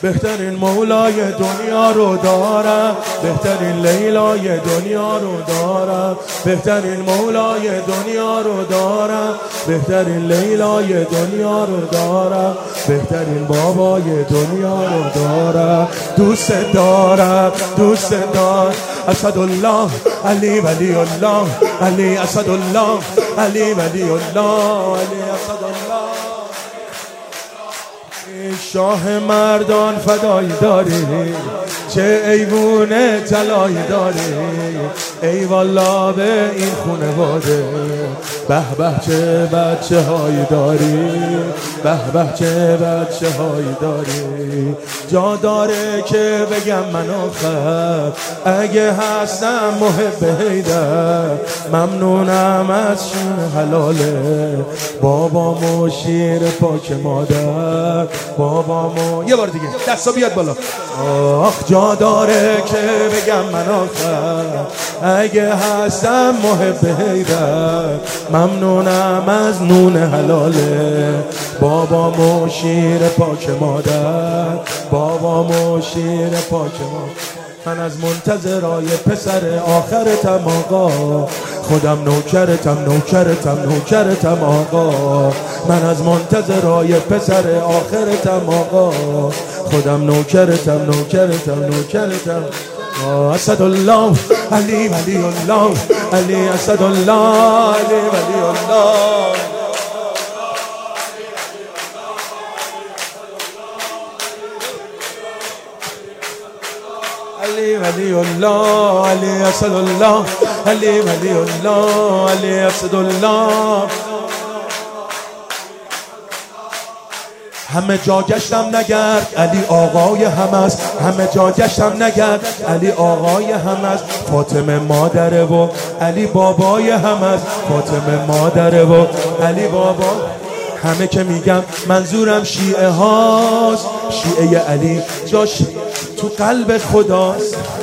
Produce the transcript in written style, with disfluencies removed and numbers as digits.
بهترین مولای دنیا رو دارم، بهترین لیلای دنیا رو دارم، بهترین مولای دنیا رو دارم، بهترین لیلای دنیا رو دارم، بهترین بابای دنیا رو دارم. دوست دارم، دوست دارم. اسدالله علی ولی الله، علی اسدالله علی ولی الله، علی اسدالله. شاه مردان فدایی داری، چه ایوونه طلایی داری، ای والا به این خونواده، به به چه بچه هایی داری، به به چه بچه هایی داری. جا داره که بگم من آخر اگه هستم محب حیدر، ممنونم از شین حلاله بابامو شیر پاک مادر، بابامو. یه بار دیگه دستا بیاد بالا. آخ جا داره که بگم من آخر اگه هستم محب حیدر، ممنونم از نون حلاله بابامو شیر پاک مادر، بابامو شیر پاک مادر. من از منتظرای پسر آخرتم آقا، خودم نوکرتم نوکرتم نوکرتم آقا. من از منتظرای پسر آخرتم آقا، خودم نوکرتم نوکرتم نوکرتم. اسدالله علی ولی الله، علی اسدالله علی ولی الله. علی ولی الله، علی اسدالله علی ولی الله، علی اسدالله. همه جا گشتم نگرد علی آقای هم است، همه جا گشتم نگرد علی آقای هم است. فاطمه مادره و علی بابای هم است، فاطمه مادره و علی بابا. همه که میگم منظورم شیعه هاست، شیعه علی جاش تو قلب خداست.